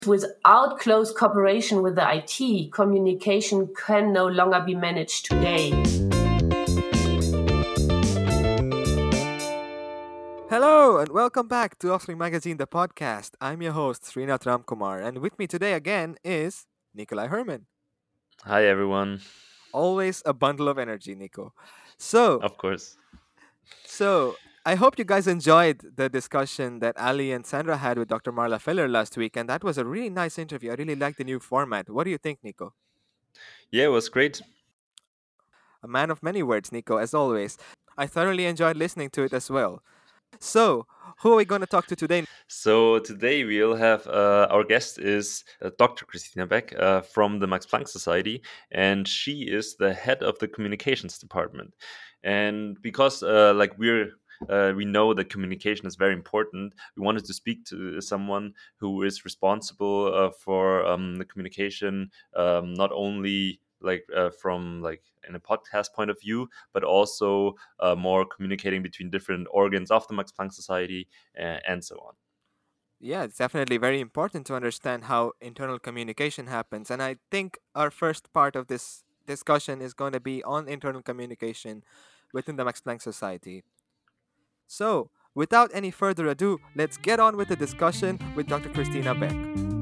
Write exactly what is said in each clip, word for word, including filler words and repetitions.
Without close cooperation with the I T, communication can no longer be managed today. Hello and welcome back to Offspring Magazine, the podcast. I'm your host, Srinath Ramkumar, and with me today again is Nikolai Herman. Hi, everyone. Always a bundle of energy, Nico. So, Of course. so I hope you guys enjoyed the discussion that Ali and Sandra had with Doctor Marla Feller last week, and that was a really nice interview. I really like the new format. What do you think, Nico? Yeah, it was great. A man of many words, Nico, as always. I thoroughly enjoyed listening to it as well. So, who are we going to talk to today? So today we'll have uh, our guest is uh, Doctor Christina Beck uh, from the Max Planck Society, and she is the head of the communications department. And because uh, like we're uh, we know that communication is very important, we wanted to speak to someone who is responsible uh, for um, the communication, um, not only like uh, from like in a podcast point of view, but also uh, more communicating between different organs of the Max Planck Society uh, and so on. Yeah, it's definitely very important to understand how internal communication happens. And I think our first part of this discussion is going to be on internal communication within the Max Planck Society. So, without any further ado, let's get on with the discussion with Doctor Christina Beck.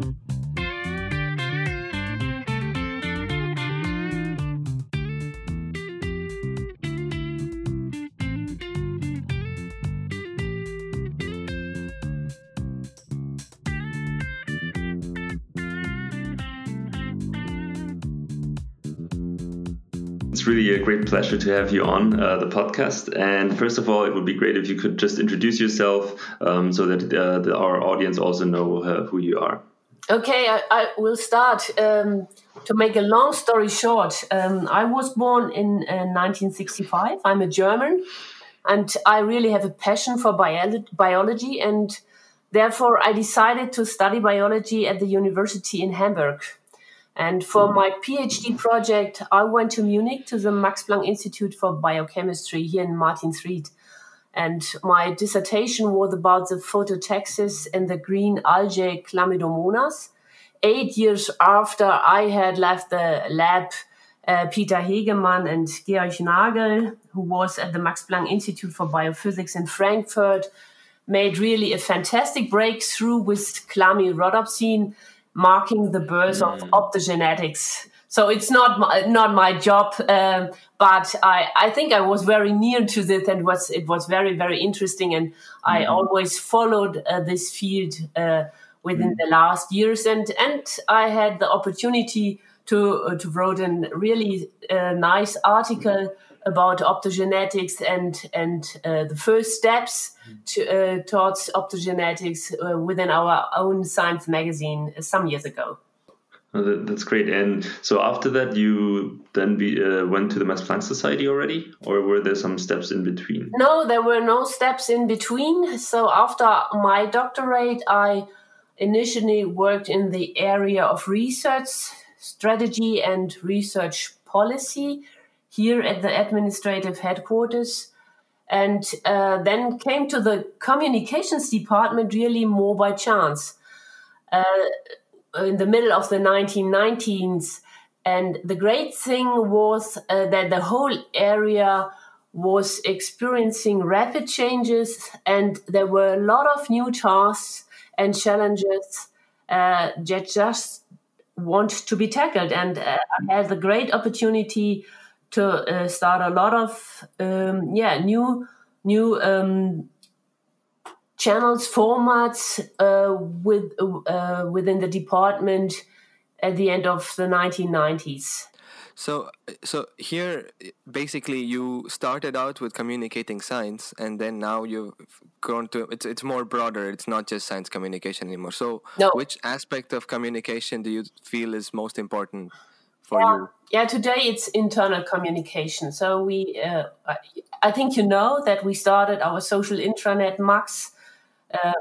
It's really a great pleasure to have you on uh, the podcast. And first of all, it would be great if you could just introduce yourself um, so that uh, the, our audience also know uh, who you are. Okay, I, I will start. Um, to make a long story short, um, I was born in uh, nineteen sixty-five. I'm a German, and I really have a passion for bio- biology, and therefore I decided to study biology at the university in Hamburg. And for my PhD project, I went to Munich to the Max Planck Institute for Biochemistry here in Martinsried. And my dissertation was about the phototaxis and the green algae Chlamydomonas. Eight years after I had left the lab, uh, Peter Hegemann and Georg Nagel, who was at the Max Planck Institute for Biophysics in Frankfurt, made really a fantastic breakthrough with chlamyrhodopsin, marking the birth mm. of optogenetics. So it's not my, not my job, um, but I, I think I was very near to this, and was it was very, very interesting. And mm-hmm. I always followed uh, this field uh, within mm-hmm. the last years. And, and I had the opportunity to, uh, to write a really uh, nice article about optogenetics and, and uh, the first steps to, uh, towards optogenetics uh, within our own science magazine uh, some years ago. Oh, that, that's great. And so after that, you then be, uh, went to the Max Planck Society already, or were there some steps in between? No, there were no steps in between. So after my doctorate, I initially worked in the area of research strategy and research policy here at the administrative headquarters. And uh, then came to the communications department really more by chance. Uh, in the middle of the nineteen nineties. And the great thing was uh, that the whole area was experiencing rapid changes, and there were a lot of new tasks and challenges uh, that just want to be tackled. And uh, I had the great opportunity to uh, start a lot of um, yeah new new um, channels, formats uh, with uh, within the department at the end of the nineteen nineties. So, so here, basically, you started out with communicating science, and then now you've grown to it's it's more broader. It's not just science communication anymore. So, no. Which aspect of communication do you feel is most important for yeah. you? Yeah, today it's internal communication. So we, uh, I think you know that we started our social intranet Max uh,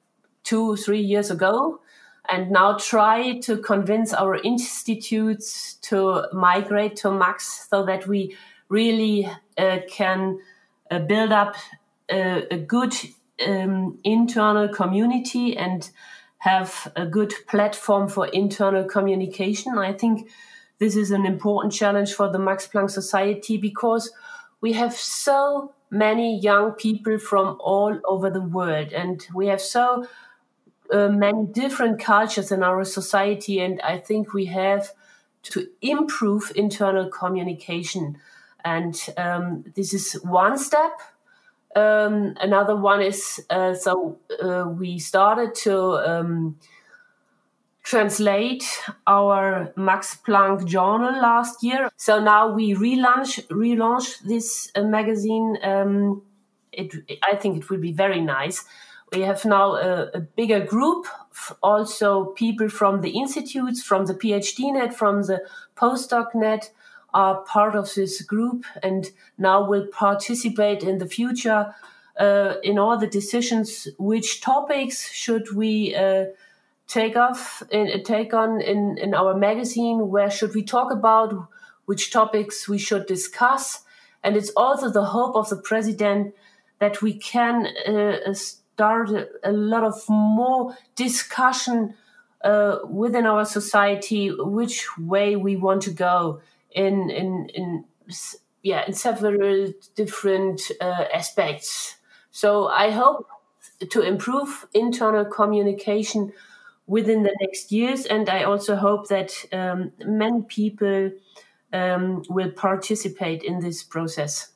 two, three years ago, and now try to convince our institutes to migrate to Max so that we really uh, can uh, build up a, a good um, internal community and have a good platform for internal communication. I think this is an important challenge for the Max Planck Society because we have so many young people from all over the world, and we have so uh, many different cultures in our society, and I think we have to improve internal communication. And um, this is one step. Um, another one is, uh, so uh, we started to um, translate our Max Planck journal last year. So now we relaunch relaunch this uh, magazine. Um, it, I think it will be very nice. We have now a, a bigger group, also people from the institutes, from the PhDNet, from the PostDocNet are part of this group and now will participate in the future uh, in all the decisions. Which topics should we uh, take off in, take on in, in our magazine? Where should we talk about? Which topics we should discuss? And it's also the hope of the president that we can uh, start a, a lot of more discussion uh, within our society, which way we want to go in in in yeah in several different uh, aspects. So I hope to improve internal communication within the next years, and I also hope that um, many people um, will participate in this process.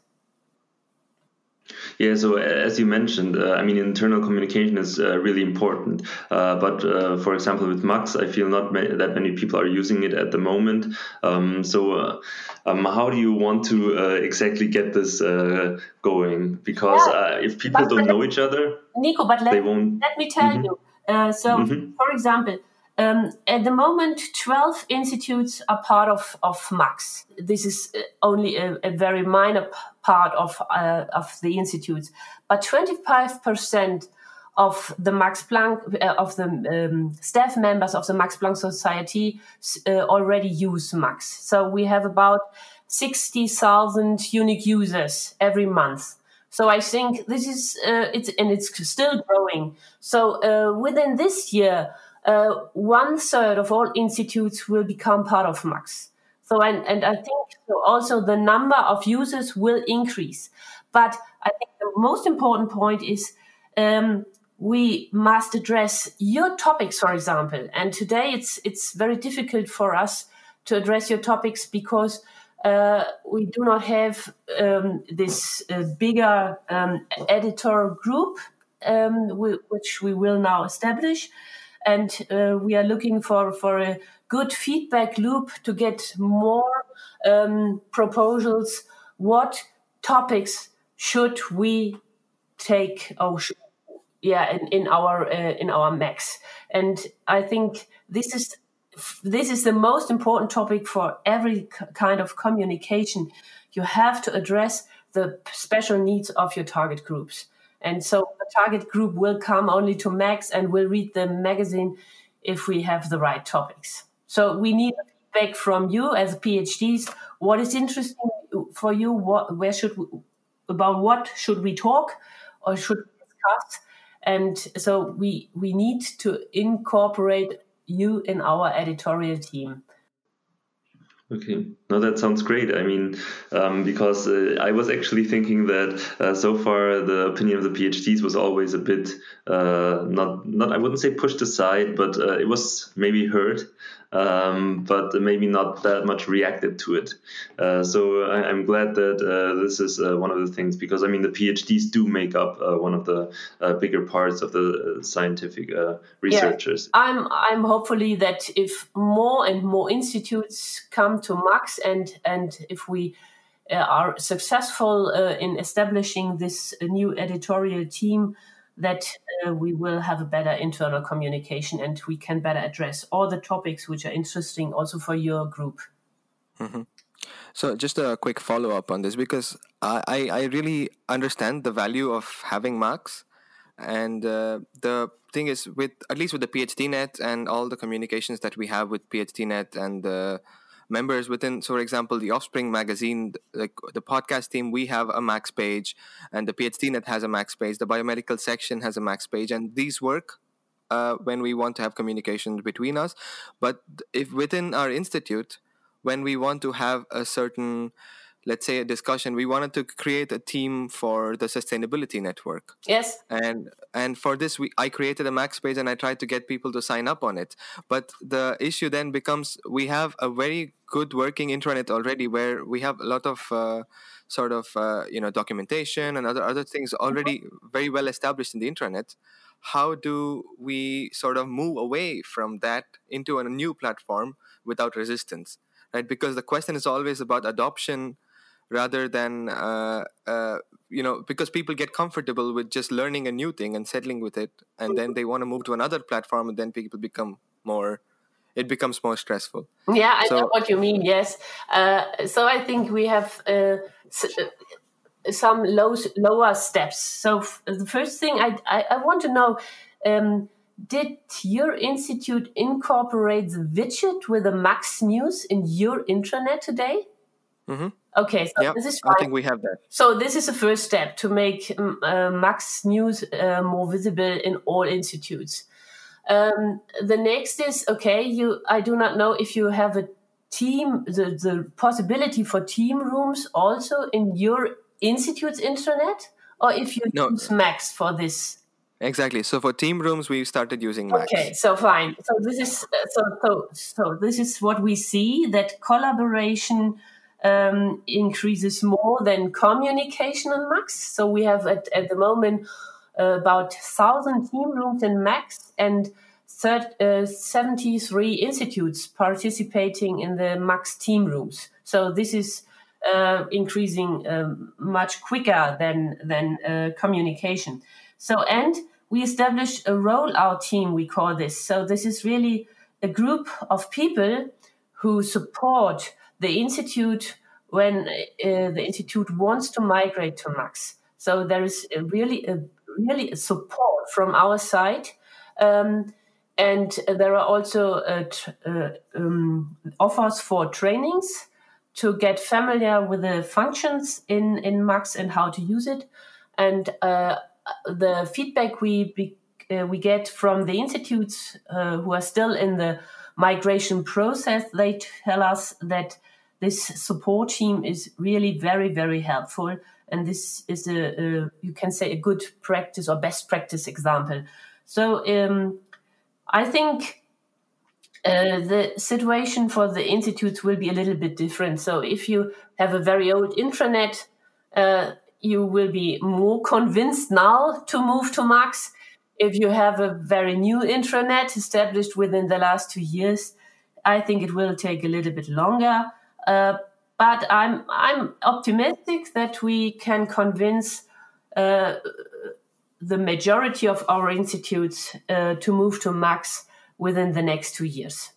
Yeah, so as you mentioned, uh, I mean, internal communication is uh, really important. Uh, but uh, for example, with Max, I feel not ma- that many people are using it at the moment. Um, so uh, um, how do you want to uh, exactly get this uh, going? Because Yeah, uh, if people but, don't but know each other, Nico, but let, they won't. let me tell Mhm. you. Uh, so, Mhm. for example, um, at the moment, twelve institutes are part of, of Max. This is uh, only a, a very minor p- part of uh, of the institutes, but twenty-five percent of the Max Planck uh, of the um, staff members of the Max Planck Society uh, already use Max. So we have about sixty thousand unique users every month. So I think this is uh, it's and it's still growing. So uh, within this year, uh, one third of all institutes will become part of Max. So and and I think so also the number of users will increase. But I think the most important point is um, we must address your topics, for example. And today it's it's very difficult for us to address your topics because uh, we do not have um, this uh, bigger um, editor group, um, w- which we will now establish. And uh, we are looking for, for a good feedback loop to get more um, proposals. What topics should we take? Oh, sh- yeah, in, in our uh, in our Max, and I think this is this is the most important topic for every k- kind of communication. You have to address the special needs of your target groups, and so the target group will come only to Max and will read the magazine if we have the right topics. So we need feedback from you as PhDs. What is interesting for you? What where should we, about what should we talk or should we discuss? And so we we need to incorporate you in our editorial team. Okay, no, that sounds great. I mean, um, because uh, I was actually thinking that uh, so far the opinion of the PhDs was always a bit uh, not not I wouldn't say pushed aside, but uh, it was maybe heard, um, but maybe not that much reacted to it. Uh, so I, I'm glad that uh, this is uh, one of the things, because I mean the PhDs do make up uh, one of the uh, bigger parts of the uh, scientific uh, researchers. Yeah, I'm I'm hopefully that if more and more institutes come to Max and and if we uh, are successful uh, in establishing this uh, new editorial team, that uh, we will have a better internal communication and we can better address all the topics which are interesting also for your group. hmm So just a quick follow up on this, because I, I, I really understand the value of having Max. And uh, the thing is, with at least with the PhDNet and all the communications that we have with PhDNet and the members within, so for example, the Offspring magazine, like the podcast team, we have a Max page, and the PhDNet has a Max page, the biomedical section has a Max page, and these work uh, when we want to have communication between us. But if within our institute, when we want to have a certain, let's say, a discussion, we wanted to create a team for the sustainability network. Yes. And and for this, we I created a Max page and I tried to get people to sign up on it. But the issue then becomes we have a very good working intranet already, where we have a lot of uh, sort of uh, you know documentation and other other things already very well established in the intranet. How do we sort of move away from that into a new platform without resistance, right? Because the question is always about adoption rather than, uh, uh, you know, because people get comfortable with just learning a new thing and settling with it, and then they want to move to another platform, and then people become more, it becomes more stressful. Yeah, I So- know what you mean, yes. Uh, so I think we have uh, s- uh, some low, lower steps. So f- the first thing I, I, I want to know, um, did your institute incorporate the widget with the Max News in your intranet today? Mm-hmm. Okay, so Yeah, this is I fine. think we have that. So this is the first step to make um, uh, Max News uh, more visible in all institutes. Um, the next is, okay, you. I do not know if you have a team, the, the possibility for team rooms also in your institute's intranet, or if you No. use Max for this. Exactly. So for team rooms, we started using Max. Okay, so fine. So this is uh, so so so this is what we see, that collaboration um, increases more than communication on Max. So we have at, at the moment uh, about thousand team rooms in Max and third, uh, seventy-three institutes participating in the Max team rooms. So this is uh, increasing um, much quicker than than uh, communication. So and we established a rollout team, we call this. So this is really a group of people who support the institute when uh, the institute wants to migrate to Max. So there is a really a really a support from our side. Um, and there are also uh, tr- uh, um, offers for trainings to get familiar with the functions in, in Max and how to use it. And uh, the feedback we be, uh, we get from the institutes uh, who are still in the migration process, they tell us that this support team is really very, very helpful. And this is a, a you can say, a good practice or best practice example. So um, I think uh, the situation for the institutes will be a little bit different. So if you have a very old intranet, uh, you will be more convinced now to move to Max. If you have a very new intranet established within the last two years, I think it will take a little bit longer. Uh, but I'm I'm optimistic that we can convince uh, the majority of our institutes uh, to move to Max within the next two years.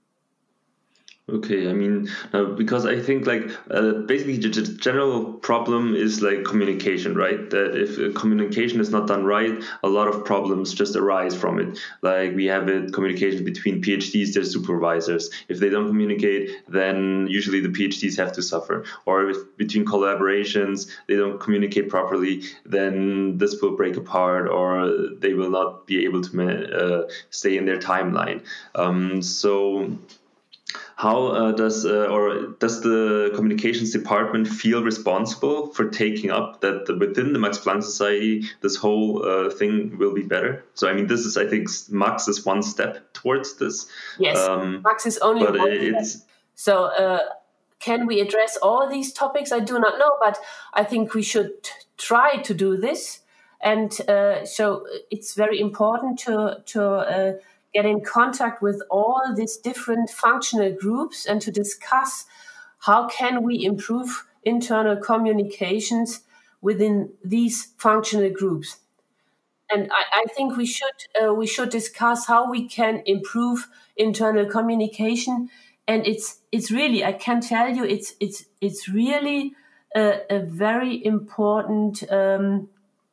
Okay, I mean, uh, because I think like uh, basically the, the general problem is like communication, right? That if uh, communication is not done right, a lot of problems just arise from it. Like we have it communication between PhDs, their supervisors. If they don't communicate, then usually the PhDs have to suffer. Or if between collaborations, they don't communicate properly, then this will break apart, or they will not be able to uh, stay in their timeline. Um, so. How uh, does uh, or does the communications department feel responsible for taking up that the, within the Max Planck Society this whole uh, thing will be better? So I mean, this is I think Max is one step towards this. Yes, um, Max is only but one it's step. So uh, can we address all these topics? I do not know, but I think we should try to do this. And uh, so it's very important to to. Uh, get in contact with all these different functional groups and to discuss how can we improve internal communications within these functional groups. And I, I think we should uh, we should discuss how we can improve internal communication. And it's it's really, I can tell you, it's it's it's really a, a very important um,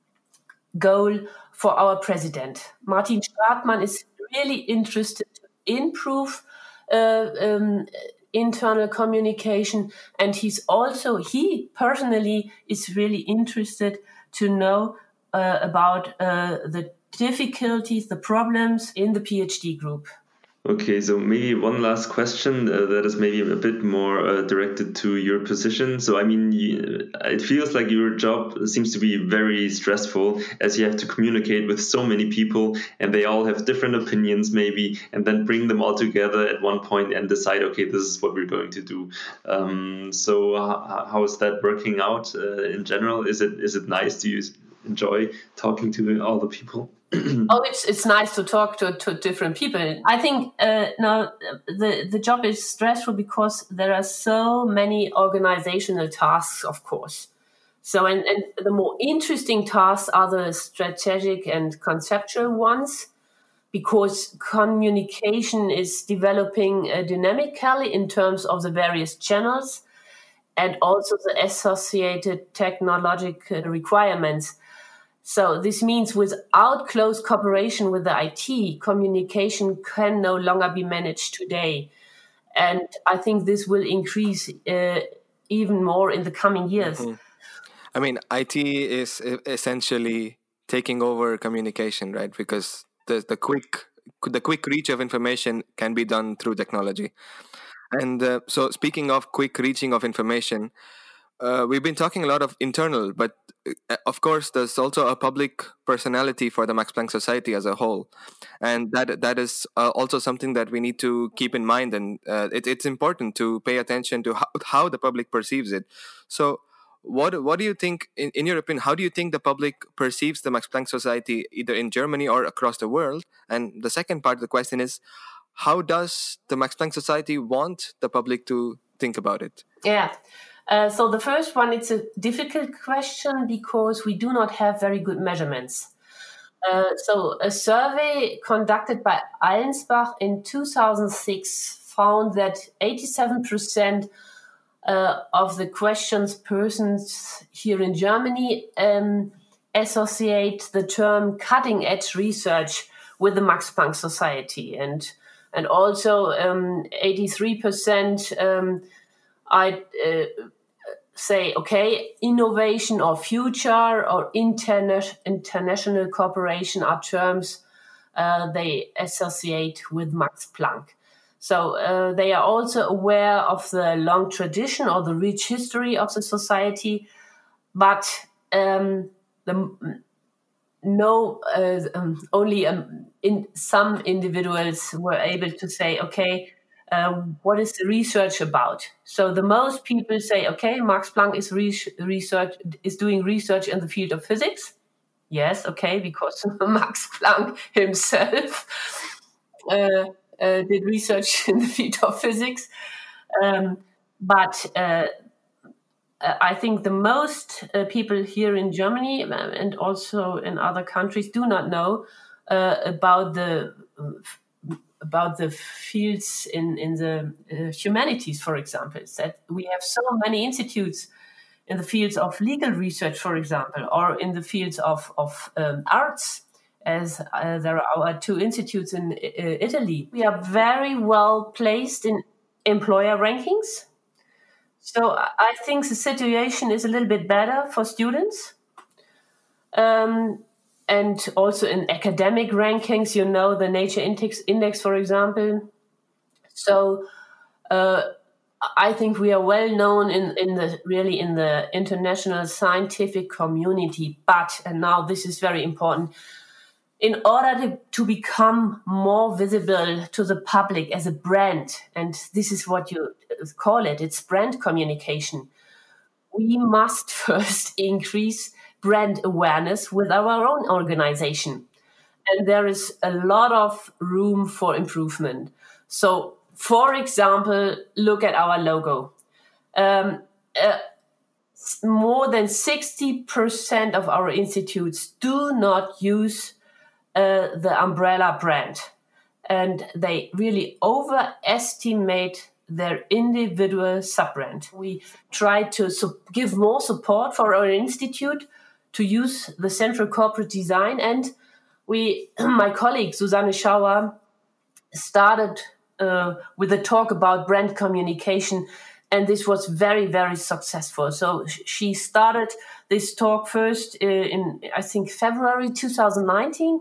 goal for our president. Martin Stratmann is really interested to improve uh, um, internal communication, and he's also he personally is really interested to know uh, about uh, the difficulties, the problems in the PhD group. Okay, so maybe one last question uh, that is maybe a bit more uh, directed to your position. So, I mean, you, it feels like your job seems to be very stressful as you have to communicate with so many people and they all have different opinions maybe, and then bring them all together at one point and decide, okay, this is what we're going to do. Um, so uh, how is that working out uh, in general? Is it is it nice? Do you enjoy talking to all the people? Oh, it's it's nice to talk to, to different people. I think uh, no, the the job is stressful because there are so many organizational tasks, of course. So, and, and the more interesting tasks are the strategic and conceptual ones, because communication is developing uh, dynamically in terms of the various channels and also the associated technological requirements. So this means without close cooperation with the I T, communication can no longer be managed today. And I think this will increase uh, even more in the coming years. Mm-hmm. I mean, I T is essentially taking over communication, right? Because the, the quick the quick reach of information can be done through technology. And uh, so speaking of quick reaching of information, Uh, we've been talking a lot of internal, but uh, of course, there's also a public personality for the Max Planck Society as a whole, and that that is uh, also something that we need to keep in mind, and uh, it, it's important to pay attention to how, how the public perceives it. So, what what do you think, in, in your opinion, how do you think the public perceives the Max Planck Society, either in Germany or across the world? And the second part of the question is, how does the Max Planck Society want the public to think about it? Yeah. Uh, so the first one, it's a difficult question because we do not have very good measurements. Uh, so a survey conducted by Allensbach in two thousand six found that eighty-seven percent uh, of the questions persons here in Germany um, associate the term cutting-edge research with the Max Planck Society. And, and also um, eighty-three percent um, I uh, say, okay, innovation or future or interna- international cooperation are terms uh, they associate with Max Planck. So uh, they are also aware of the long tradition or the rich history of the society, but um, the, no, uh, um, only um, in some individuals were able to say, okay, Uh, what is the research about? So the most people say, okay, Max Planck is re- research is doing research in the field of physics. Yes, okay, because Max Planck himself uh, uh, did research in the field of physics. Um, but uh, I think the most uh, people here in Germany and also in other countries do not know uh, about the uh, about the fields in, in the uh, humanities, for example, that we have so many institutes in the fields of legal research, for example, or in the fields of, of um, arts, as uh, there are our two institutes in uh, Italy. We are very well placed in employer rankings. So I think the situation is a little bit better for students. Um, And also in academic rankings, you know, the Nature Index, index for example. So uh, I think we are well known in, in the really in the international scientific community. But, and now this is very important, in order to, to become more visible to the public as a brand, and this is what you call it, it's brand communication, we must first increase brand awareness with our own organization. And there is a lot of room for improvement. So, for example, look at our logo. Um, uh, more than sixty percent of our institutes do not use uh, the umbrella brand. And they really overestimate their individual sub-brand. We try to su- give more support for our institute to use the central corporate design. And we, my colleague Susanne Schauer, started uh, with a talk about brand communication, and this was very, very successful. So she started this talk first uh, in, I think, February two thousand nineteen,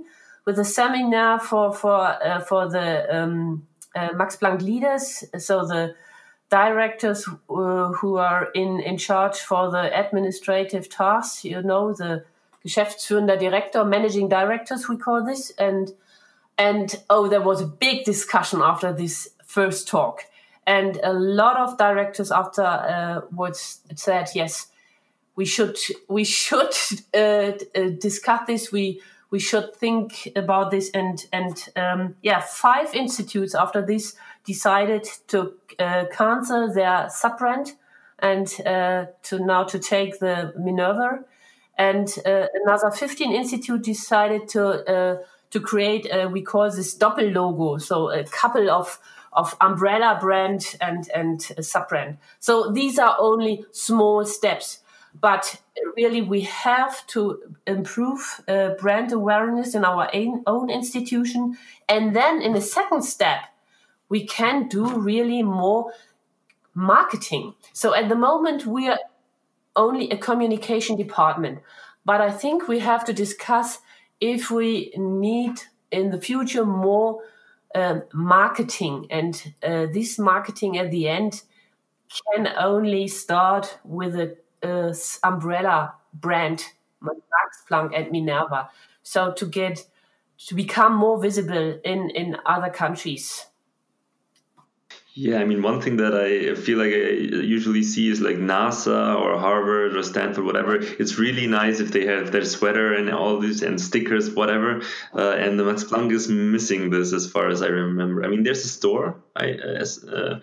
with a seminar for for uh, for the um, uh, Max Planck leaders, so the directors uh, who are in, in charge for the administrative tasks, you know, the Geschäftsführender Direktor, managing directors, we call this. And, and oh, there was a big discussion after this first talk. And a lot of directors afterwards uh, said, yes, we should, we should uh, uh, discuss this. We, we should think about this. And, and um, yeah, five institutes after this decided to uh, cancel their sub-brand and uh, to now to take the Minerva, and uh, another fifteen institute decided to uh, to create a, we call this Doppel logo, so a couple of of umbrella brand and and sub-brand. So these are only small steps, but really we have to improve uh, brand awareness in our own, own institution, and then in the second step we can do really more marketing. So at the moment, we are only a communication department. But I think we have to discuss if we need in the future more um, marketing. And uh, this marketing at the end can only start with a, a umbrella brand, Max Planck and Minerva. So to get to become more visible in, in other countries. Yeah, I mean, one thing that I feel like I usually see is like NASA or Harvard or Stanford, whatever. It's really nice if they have their sweater and all this and stickers, whatever. Uh, and the Max Planck is missing this, as far as I remember. I mean, there's a store, I as, uh,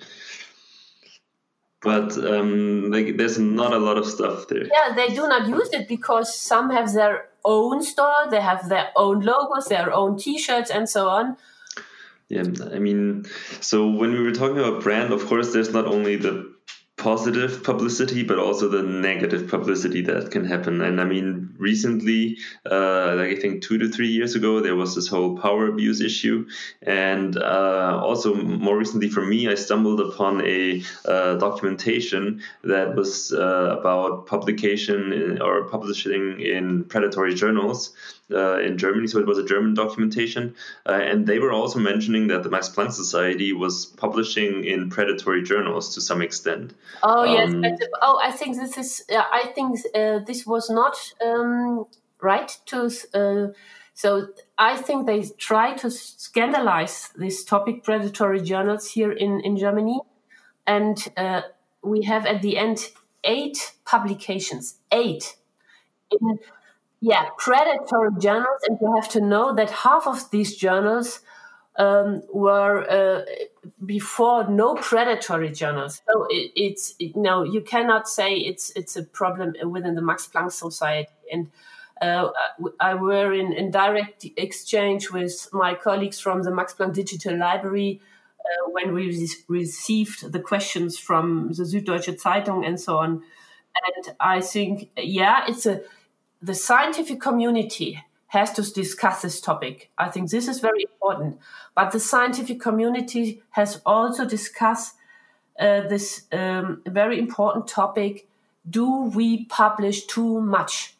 but um, like there's not a lot of stuff there. Yeah, they do not use it because some have their own store, they have their own logos, their own T-shirts, and so on. Yeah, I mean, so when we were talking about brand, of course, there's not only the positive publicity, but also the negative publicity that can happen. And I mean, recently, uh, like I think two to three years ago, there was this whole power abuse issue. And uh, also more recently for me, I stumbled upon a uh, documentation that was uh, about publication in, or publishing in predatory journals. Uh, in Germany, so it was a German documentation, uh, and they were also mentioning that the Max Planck Society was publishing in predatory journals to some extent. Oh yes, Um, but, oh I think this is uh, I think uh, this was not um, right to. Uh, so I think they try to scandalize this topic, predatory journals, here in in Germany, and uh, we have at the end eight publications, eight. In, Yeah, predatory journals, and you have to know that half of these journals um, were uh, before no predatory journals. So it, it's it, no, you cannot say it's it's a problem within the Max Planck Society. And uh, I were in, in direct exchange with my colleagues from the Max Planck Digital Library uh, when we re- received the questions from the Süddeutsche Zeitung and so on. And I think, yeah, it's a the scientific community has to discuss this topic. I think this is very important. But the scientific community has also discussed uh, this um, very important topic. Do we publish too much?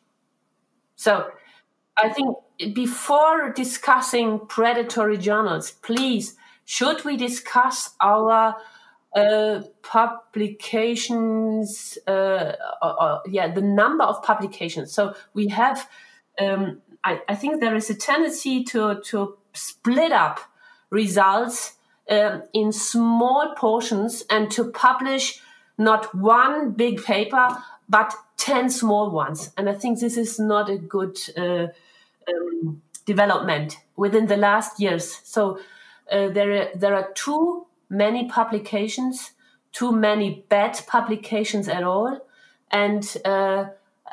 So I think before discussing predatory journals, please, should we discuss our Uh, publications, uh, or, or, yeah, the number of publications. So we have, um, I, I think there is a tendency to, to split up results um, in small portions and to publish not one big paper, but ten small ones. And I think this is not a good uh, um, development within the last years. So uh, there, are, there are too many publications, too many bad publications at all, and uh,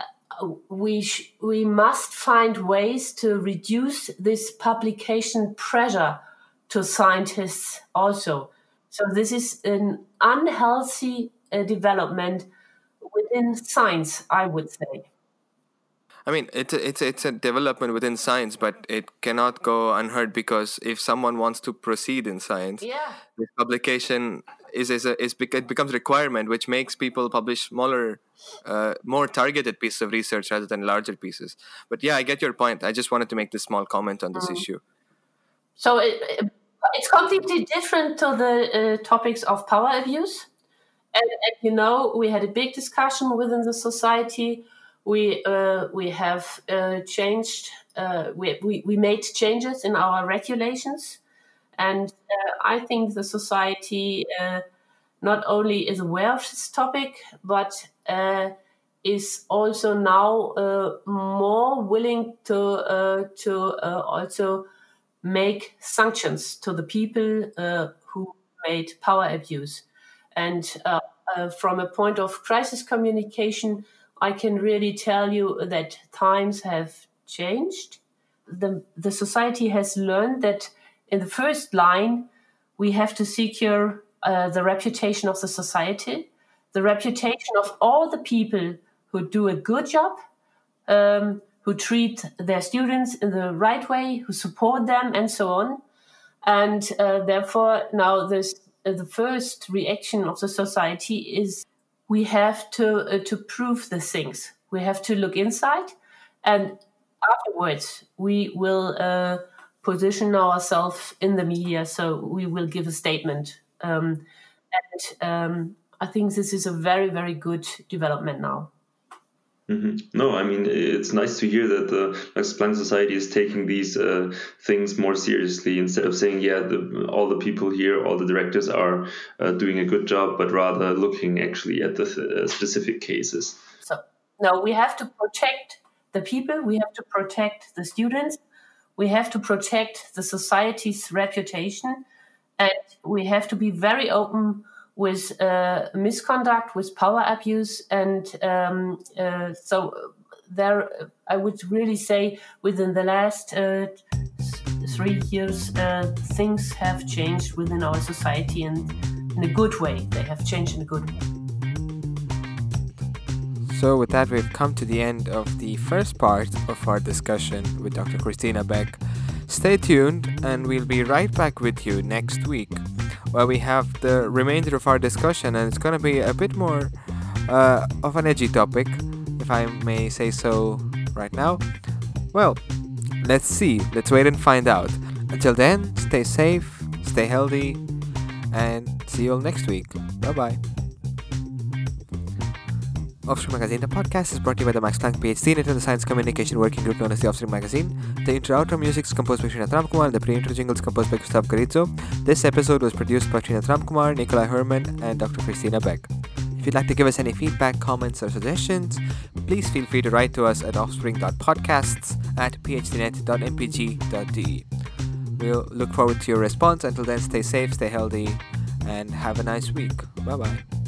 we sh- we must find ways to reduce this publication pressure to scientists also. So this is an unhealthy uh, development within science, I would say. I mean, it's a, it's a, it's a development within science, but it cannot go unheard, because if someone wants to proceed in science, Yeah. this publication is is, a, is bec- it becomes a requirement, which makes people publish smaller, uh, more targeted pieces of research rather than larger pieces. But yeah, I get your point. I just wanted to make this small comment on this mm. issue. So it, it, it's completely different to the uh, topics of power abuse. And, and you know, we had a big discussion within the society. We uh, we have uh, changed. Uh, we, we we made changes in our regulations. And uh, I think the society uh, not only is aware of this topic, but uh, is also now uh, more willing to uh, to uh, also make sanctions to the people uh, who made power abuse. And uh, uh, from a point of crisis communication, I can really tell you that times have changed. The, the society has learned that in the first line, we have to secure uh, the reputation of the society, the reputation of all the people who do a good job, um, who treat their students in the right way, who support them, and so on. And uh, therefore, now this, uh, the first reaction of the society is we have to uh, to prove the things. We have to look inside, and afterwards we will uh, position ourselves in the media. So we will give a statement. Um, and um, I think this is a very, very good development now. Mm-hmm. No, I mean, it's nice to hear that the Max Planck Society is taking these uh, things more seriously instead of saying, yeah, the, all the people here, all the directors are uh, doing a good job, but rather looking actually at the uh, specific cases. So, no, we have to protect the people, we have to protect the students, we have to protect the society's reputation, and we have to be very open with uh, misconduct, with power abuse. And um, uh, so there, I would really say within the last uh, three years, uh, things have changed within our society, and in a good way. They have changed in a good way. So with that, we've come to the end of the first part of our discussion with Doctor Christina Beck. Stay tuned, and we'll be right back with you next week, where we have the remainder of our discussion, and it's going to be a bit more uh, of an edgy topic, if I may say so right now. Well, let's see. Let's wait and find out. Until then, stay safe, stay healthy, and see you all next week. Bye-bye. Offspring Magazine, the podcast, is brought to you by the Max Planck PhD in the Science Communication Working Group known as the Offspring Magazine. The intro-outro music is composed by Srinath Ramkumar, and the pre-intro jingle is composed by Gustav Carrizo. This episode was produced by Srinath Ramkumar, Nikolai Herman, and Doctor Christina Beck. If you'd like to give us any feedback, comments, or suggestions, please feel free to write to us at offspring dot podcasts at p h d net dot m p g dot d e. We'll look forward to your response. Until then, stay safe, stay healthy, and have a nice week. Bye-bye.